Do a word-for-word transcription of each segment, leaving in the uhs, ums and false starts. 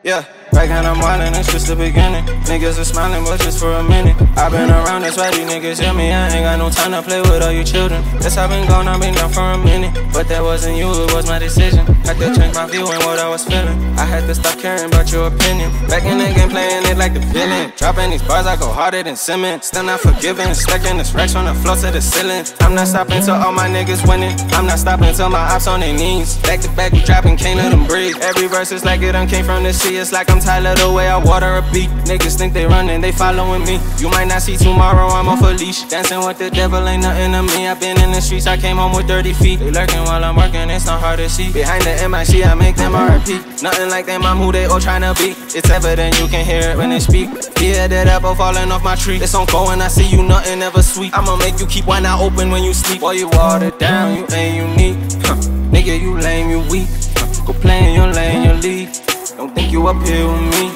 Yeah, back and I'm wildin', it's just the beginning. Niggas are smiling, but just for a minute. I've been around, that's why these niggas hear me. I ain't got no time to play with all you children. Yes, I've been gone, I've been down for a minute. But that wasn't you, it was my decision. Had to change my view and what I was feeling. I had to stop caring about your opinion. Back in the game, playing it like the villain. Dropping these bars, I go harder than cement. Still not forgiving, stacking this racks from the floor to the ceiling. I'm not stopping till all my niggas winning. I'm not stopping till my ops on their knees. Back to back, we dropping, can't let them breathe. Every verse is like it done came from the sea. It's like I'm Tyler the way I water a beat. Niggas think they running, they following me. You might not see tomorrow, I'm off a leash. Dancing with the devil ain't nothing to me. I've been in the streets, I came home with dirty feet. They lurking while I'm working, it's not hard to see. Behind the M I C, I make them R I P. Nothing like them, I'm who they all tryna be. It's evident, you can hear it when they speak. Yeah, that apple falling off my tree. It's on go and I see you, nothing ever sweet. I'ma make you keep one eye open when you sleep. Boy, you watered down, you ain't unique. Huh. Nigga, you lame, you weak. Huh. Go play in your lane, your league. Don't think you up here with me.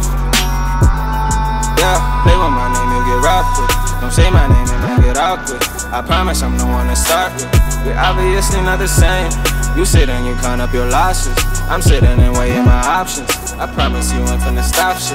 Yeah, play with my name, you get rocked with. Don't say my name and I get awkward. I promise I'm the one to start with. We're obviously not the same. You sit and you count up your losses. I'm sitting and weighing my options. I promise you ain't finna stop shit.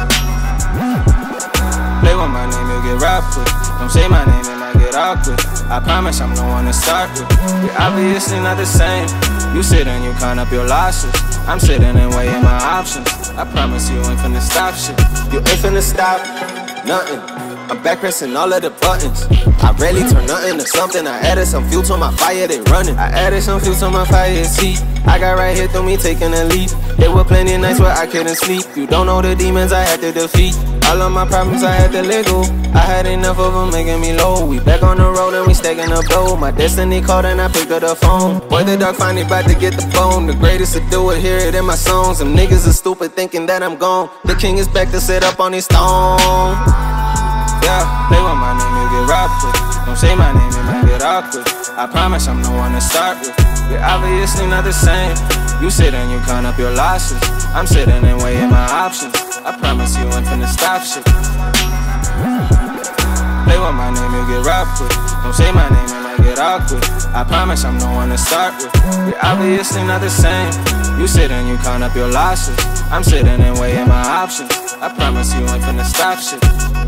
Play with my name, you get rocked with. Don't say my name and I get awkward. I promise I'm the one to start with. We're obviously not the same. You sit and you count up your losses. I'm sitting and weighing my options. I promise you ain't finna stop shit. You ain't finna stop nothing. I'm back pressing all of the buttons. I rarely turn nothing to something. I added some fuel to my fire, they running. I added some fuel to my fire seat. I got right here through me taking a leap. There were plenty of nights where I couldn't sleep. You don't know the demons I had to defeat. All of my problems I had to let go. I had enough of them making me low. We back on the road and we stacking up dough. My destiny called and I picked up the phone. Boy, the dog finally about to get the bone. The greatest to do it, hear it in my songs. Some niggas are stupid thinking that I'm gone. The king is back to sit up on his throne. Yeah, play with my name, you get rocked with. Don't say my name, it might get awkward. I promise I'm the one to start with. We're obviously not the same. You sit and you count up your losses. I'm sitting and weighing my options. I promise you ain't finna stop shit. Play with my name, you get rocked with. Don't say my name, it might get awkward. I promise I'm the one to start with. We're obviously not the same. You sit and you count up your losses. I'm sitting and weighing my options. I promise you ain't finna stop shit.